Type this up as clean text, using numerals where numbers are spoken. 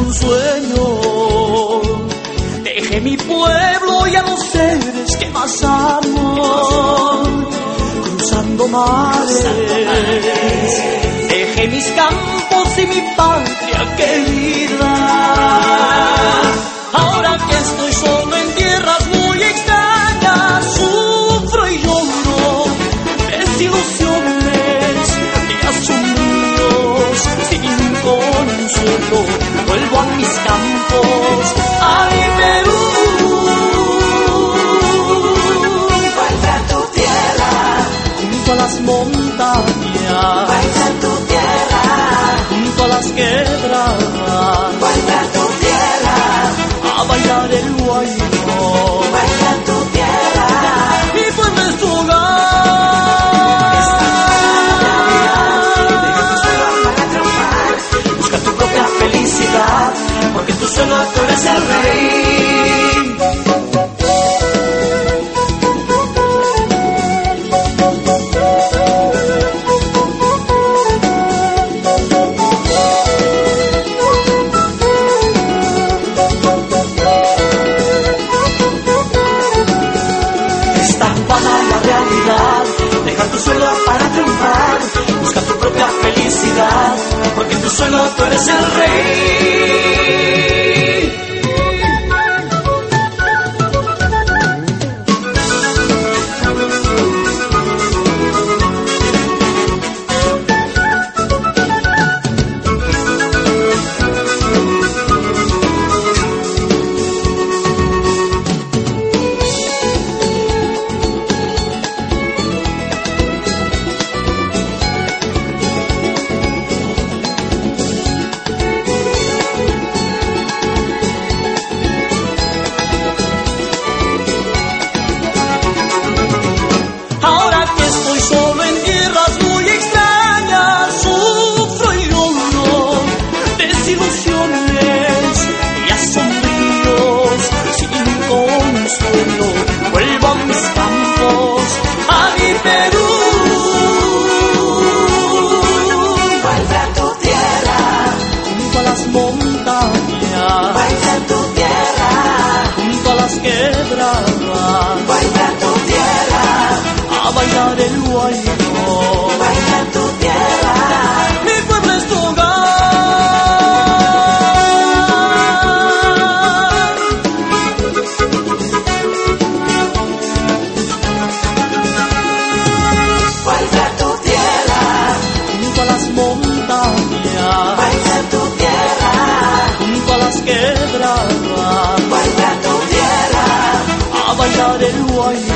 un sueño. Dejé mi pueblo y a los seres que más amo, cruzando mares. Dejé mis campos y mi patria querida. Ahora que estoy solo en tierras muy extrañas, sufro y lloro, desilusiones y asombros sin consuelo. Vuelvo a mis campos, a mi Perú. Vuelve a tu tierra, Junto a las montañas, vuelve a tu tierra, junto a las quebradas, vuelve a tu tierra, a bailar el guayno. vuelve a tu tierra. Mi pueblo es tu hogar. Deja tu suelo para triunfar, busca tu propia felicidad, porque tú solo tú eres el rey. Deja tu suelo para triunfar, busca tu propia felicidad, porque tú solo tú eres el rey. Vuelvo a mis campos, a mi Perú. Vuelve a tu tierra, Junto a las montañas, vuelve a tu tierra, junto a las quebradas, vuelve a tu tierra, a bailar el guayno. vuelve a tu tierra. Mi pueblo es tu hogar. Vuelve a tu tierra, Junto a las montañas, vuelve a tu tierra, junto a las quebradas, vuelve a tu tierra, a bailar el guayno.